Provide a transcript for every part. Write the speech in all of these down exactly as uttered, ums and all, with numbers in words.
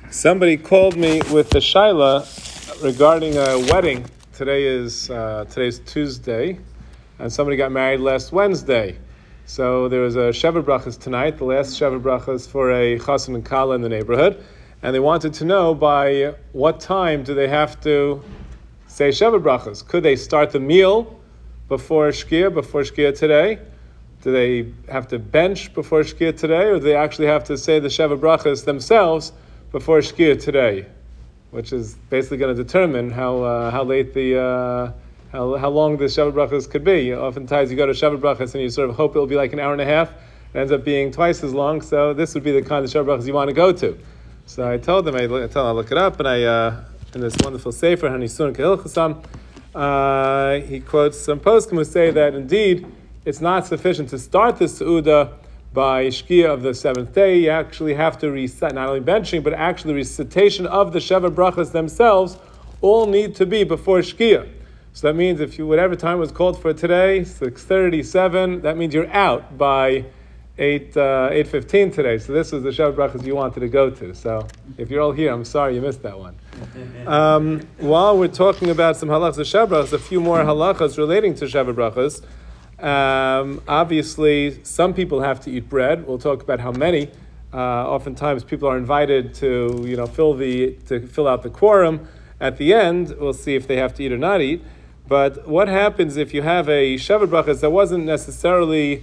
Somebody called me with the shaila regarding a wedding. Today is uh, today's Tuesday, and somebody got married last Wednesday. So there was a Sheva Brachas tonight, the last Sheva Brachas for a Chassan and Kala in the neighborhood, and they wanted to know by what time do they have to say Sheva Brachas. Could they start the meal before Shkia, before Shkia today? Do they have to bench before Shkia today, or do they actually have to say the Sheva Brachas themselves before Shkia today, which is basically going to determine how uh, how late the uh, how how long the Sheva Brachas could be. Oftentimes you go to Sheva Brachas and you sort of hope it'll be like an hour and a half. It ends up being twice as long. So this would be the kind of Sheva Brachas you want to go to. So I told them I, I told them I look it up, and I uh, in this wonderful sefer Hanisun Kehilchasam, uh he quotes some poskim who say that indeed it's not sufficient to start the Seudah by Shkia of the seventh day. You actually have to recite, not only benching, but actually recitation of the Sheva Brachas themselves all need to be before Shkia. So that means if you, whatever time was called for today, six thirty-seven, that means you're out by eight, uh, eight fifteen today. So this was the Sheva Brachas you wanted to go to. So if you're all here, I'm sorry you missed that one. Um, while we're talking about some halachas of Sheva Brachas, a few more halachas relating to Sheva Brachas. Um, obviously, some people have to eat bread. We'll talk about how many. Uh, oftentimes, people are invited to, you know, fill the to fill out the quorum. At the end, we'll see if they have to eat or not eat. But what happens if you have a Sheva Brachas that wasn't necessarily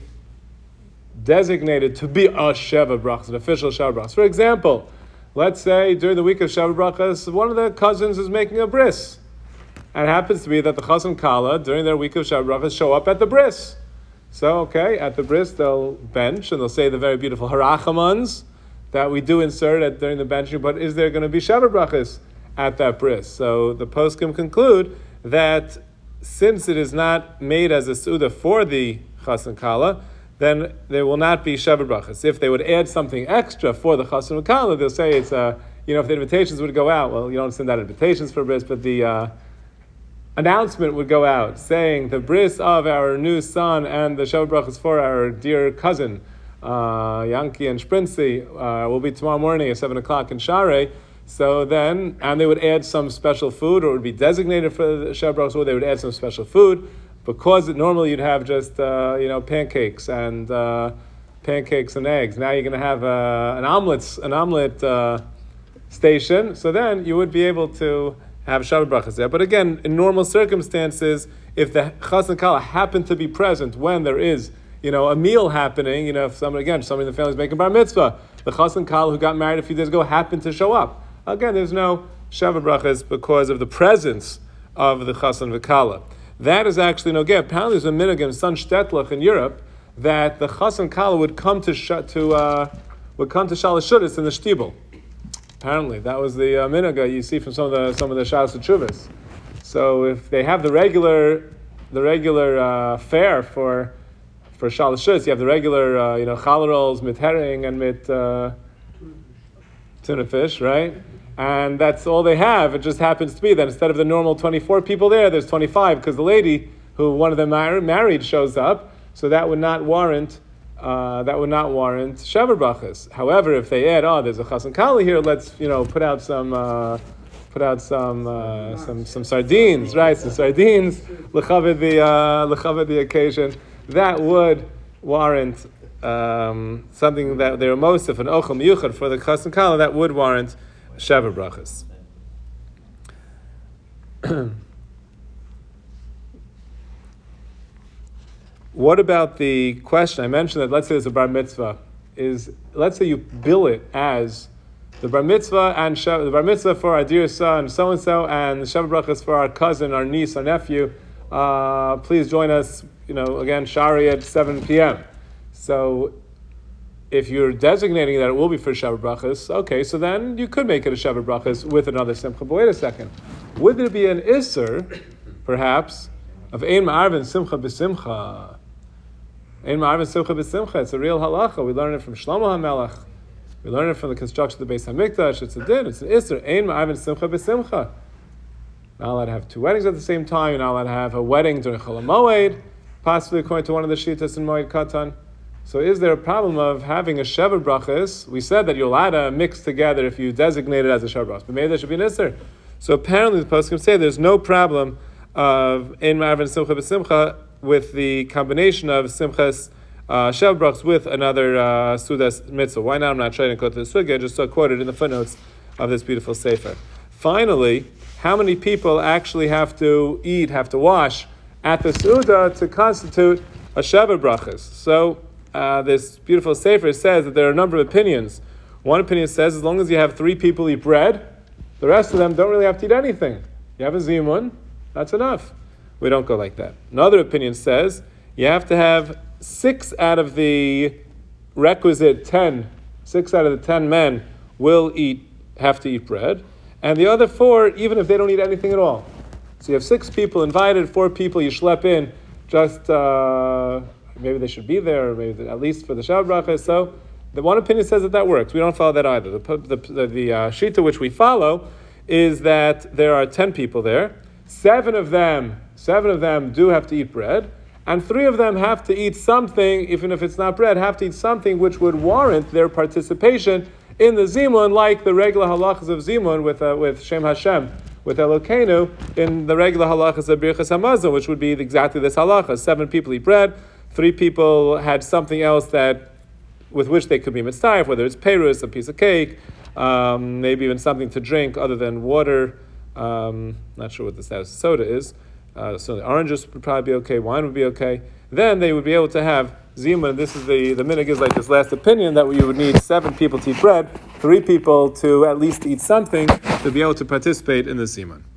designated to be a Sheva Brachas, an official Sheva Brachas? For example, let's say during the week of Sheva Brachas, one of the cousins is making a bris. And it happens to be that the Chassan Kala, during their week of Sheva Brachas, show up at the bris. So, okay, at the bris, they'll bench, and they'll say the very beautiful Harachamans that we do insert at, during the benching, but is there going to be Sheva Brachas at that bris? So the poskim conclude that since it is not made as a Seudah for the Chassan Kala, then there will not be Sheva Brachas. If they would add something extra for the Chassan Kala, they'll say it's a, you know, if the invitations would go out, well, you don't send out invitations for bris, but the uh, announcement would go out saying the bris of our new son and the Sheva Brachas for our dear cousin, uh, Yankee and Sprincy, uh, will be tomorrow morning at seven o'clock in Share. So then, and they would add some special food, or it would be designated for the Sheva Brachas, or they would add some special food, because it, normally you'd have just, uh, you know, pancakes and uh, pancakes and eggs. Now you're going to have uh, an omelet, an omelet uh, station. So then you would be able to have Sheva Brachas there. But again, in normal circumstances, if the Chassan Kala happened to be present when there is, you know, a meal happening, you know, if someone, again, somebody in the family is making bar mitzvah, the Chassan Kala who got married a few days ago happened to show up. Again, there's no Sheva Brachas because of the presence of the Chassan Kala. That is actually no get. Apparently there's a minhag in San Shtetlach in Europe that the Chassan Kala would come to sh- to uh, would come to Shalosh Shudas in the shtibel. Apparently, that was the uh, minhag you see from some of the some of the Shalos Teshuvos. So if they have the regular the regular uh, fare for for Shalosh Shudas, you have the regular uh, you know challah rolls, mit herring and mit uh, tuna fish, right? And that's all they have. It just happens to be that instead of the normal twenty-four people there, there's twenty-five because the lady who one of them mar- married shows up. So that would not warrant. Uh, that would not warrant Sheva Brachas. However, if they add, oh, there's a Chassan Kala here, let's you know put out some, uh, put out some, uh, some, some sardines, right? Some sardines, lechaved the uh, lechaved the occasion. That would warrant um, something that they're most of an ochel miyuchad for the Chassan Kala. That would warrant Sheva Brachas. What about the question? I mentioned that let's say there's a bar mitzvah. Is let's say you bill it as the bar mitzvah and Shev, the bar mitzvah for our dear son so and so, and the Sheva Brachas for our cousin, our niece, our nephew. Uh, please join us. You know, again, Shari at seven p.m. So, if you're designating that it will be for Sheva Brachas, okay, so then you could make it a Sheva Brachas with another simcha. But wait a second, would there be an isser, perhaps, of ein ma'arvin simcha b'simcha? Ein ma'arvin simcha b'simcha. It's a real halacha. We learn it from Shlomo HaMelech. We learn it from the construction of the Beis Hamikdash. It's a din. It's an isser. Ein ma'arvin simcha b'simcha. Not allowed to have two weddings at the same time. You're not allowed to have a wedding during Chol HaMoed, possibly according to one of the Shittas in Moed Katan. So is there a problem of having a Shever Brachas? We said that you're allowed to mix together if you designate it as a Shever Brachas, but maybe there should be an Isser. So apparently the Poskim say there's no problem of Ein Ma'arvin and Simcha B'Simcha with the combination of Simchas uh, Shever Brachas with another uh, Sudas Mitzvah. Why not? I'm not trying to quote the Sugya, I just saw quoted in the footnotes of this beautiful Sefer. Finally, how many people actually have to eat, have to wash at the Suda to constitute a Shever Brachas? So uh, this beautiful Sefer says that there are a number of opinions. One opinion says as long as you have three people eat bread, the rest of them don't really have to eat anything. You have a zimun, that's enough. We don't go like that. Another opinion says you have to have six out of the requisite ten, six out of the ten men will eat, have to eat bread, and the other four, even if they don't eat anything at all. So you have six people invited, four people you schlep in, just uh, maybe they should be there, or maybe at least for the Shever Brachas. So the one opinion says that that works. We don't follow that either. The the, the, the uh, shita which we follow is that there are ten people there. Seven of them, seven of them do have to eat bread, and three of them have to eat something, even if it's not bread, have to eat something which would warrant their participation in the Zimun, like the regular halachas of Zimun with uh, with Shem Hashem, with Elokeinu, in the regular halachas of Birchas Hamazon, which would be exactly this halacha. Seven people eat bread, three people had something else that with which they could be mitzvah, whether it's perus, a piece of cake, um, maybe even something to drink other than water. Um, not sure what the status of soda is. Uh, so the oranges would probably be okay, wine would be okay. Then they would be able to have zimun. This is the, the minhag is like this last opinion that you would need seven people to eat bread, three people to at least eat something to be able to participate in the zimun.